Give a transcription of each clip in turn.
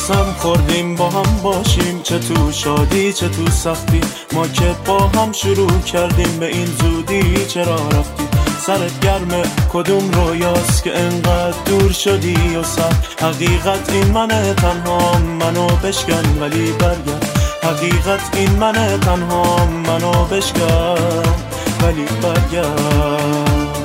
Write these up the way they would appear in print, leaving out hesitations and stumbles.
قسم خوردیم با هم باشیم، چه تو شادی چه تو سختی، ما که با هم شروع کردیم به این زودی چرا رفتی؟ سرت گرمه کدوم رویاست که انقدر دور شدی و سخت؟ حقیقت این منه تنها منو بشکن ولی برگرد، حقیقت این منه تنها منو بشکن ولی برگرد.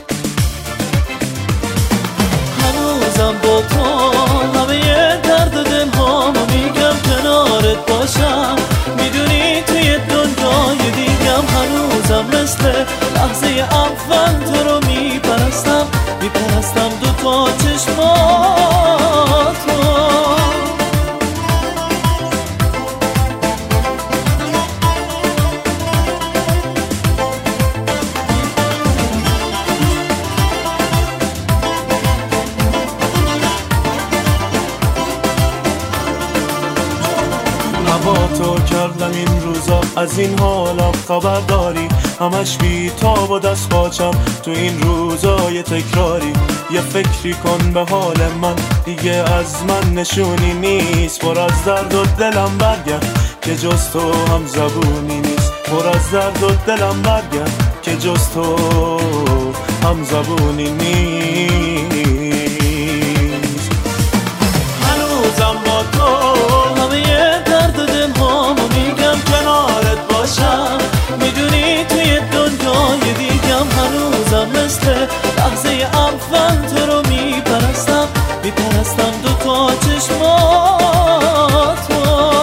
هنوزم با تو همه درد دل هامو میگم کنارت باشم، میدونی توی دنیای دیگم هنوزم مثل لحظه اول تو رو میپرستم دو تا چشماتو. با تو کردم این روزا، از این حالم خبر داری، همش بی تاب و دست پاچم تو این روزای تکراری. یه فکری کن به حال من، دیگه از من نشونی نیست، پر از درد و دلم برگرد که جز تو هم زبونی نیست، پر از درد و دلم برگرد که جز تو هم زبونی نیست. هنوزم با تو همه درد دل هامو میگم کنارت باشم، میدونی توی دنیای دیگم هنوزم مثل لحظه اول تو رو میپرستم دو تا چشماتو.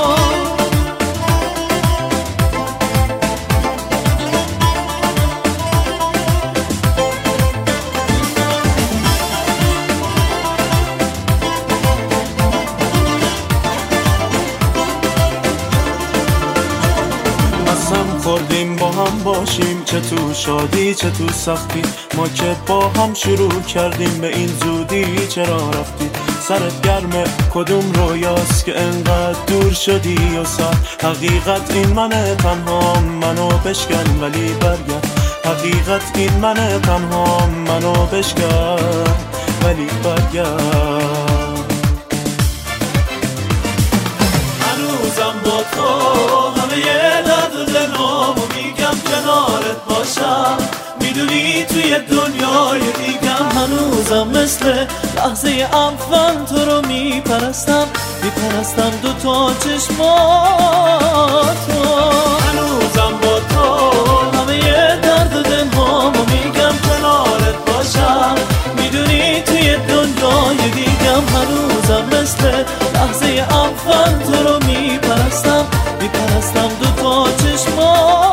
خوردیم با هم باشیم، چه تو شادی چه تو سختی، ما که با هم شروع کردیم به این زودی چرا رفتی؟ سرت گرمه کدوم رویاست که انقدر دور شدی و سخت؟ حقیقت این منه تنها منو بشکن ولی برگرد، حقیقت این منه تنها منو بشکن ولی برگرد. هنوزم با تو همه درد دلامو میگم کنارت باشم، میدونی توی دنیای دیگم هنوزم مثل لحظه اول تو رو میپرستم دو تا چشماتو. هنوزم با تو همه درد دلامو میگم کنارت باشم، میدونی توی دنیای دیگم هنوزم مثل لحظه اول تو رو میپرستم دو تا چشماتو.